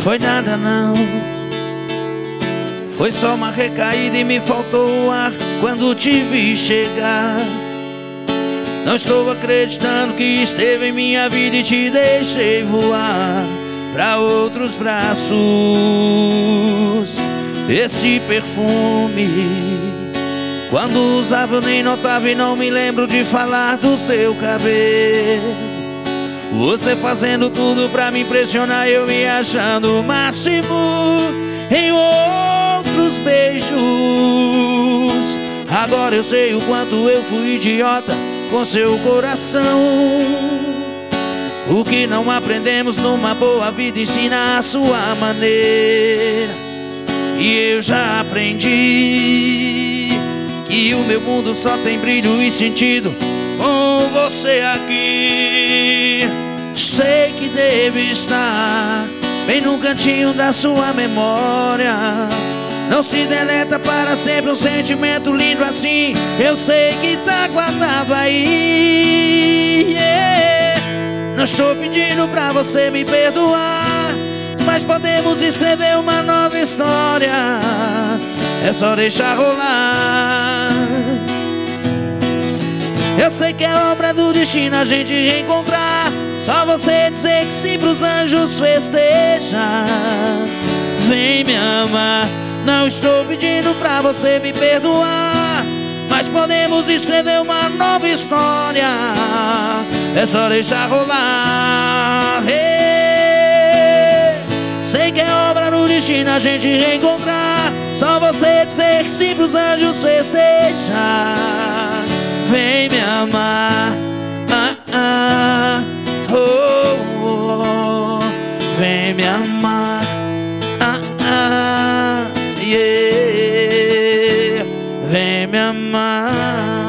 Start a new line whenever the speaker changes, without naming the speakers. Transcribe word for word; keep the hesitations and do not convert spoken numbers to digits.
foi nada não. Foi só uma recaída e me faltou o ar quando te vi chegar. Não estou acreditando que esteve em minha vida e te deixei voar pra outros braços. Esse perfume, quando usava eu nem notava e não me lembro de falar do seu cabelo. Você fazendo tudo pra me impressionar, eu me achando o máximo em outros beijos. Agora eu sei o quanto eu fui idiota com seu coração. O que não aprendemos numa boa vida ensina a sua maneira. E eu já aprendi que o meu mundo só tem brilho e sentido com você aqui. Sei que deve estar bem no cantinho da sua memória. Não se deleta para sempre um sentimento lindo assim. Eu sei que tá guardado aí, yeah. Não estou pedindo pra você me perdoar, mas podemos escrever uma nova história. É só deixar rolar. Eu sei que é obra do destino a gente reencontrar. Só você dizer que sim pros anjos festejar. Vem me amar. Não estou pedindo pra você me perdoar, mas podemos escrever uma nova história. É só deixar rolar, hey. Sei que é obra do destino a gente reencontrar. Só você dizer que sim pros anjos festejar. Vem me amar, ah, ah, oh, oh. Vem me amar, ah, ah, yeah. Vem me amar.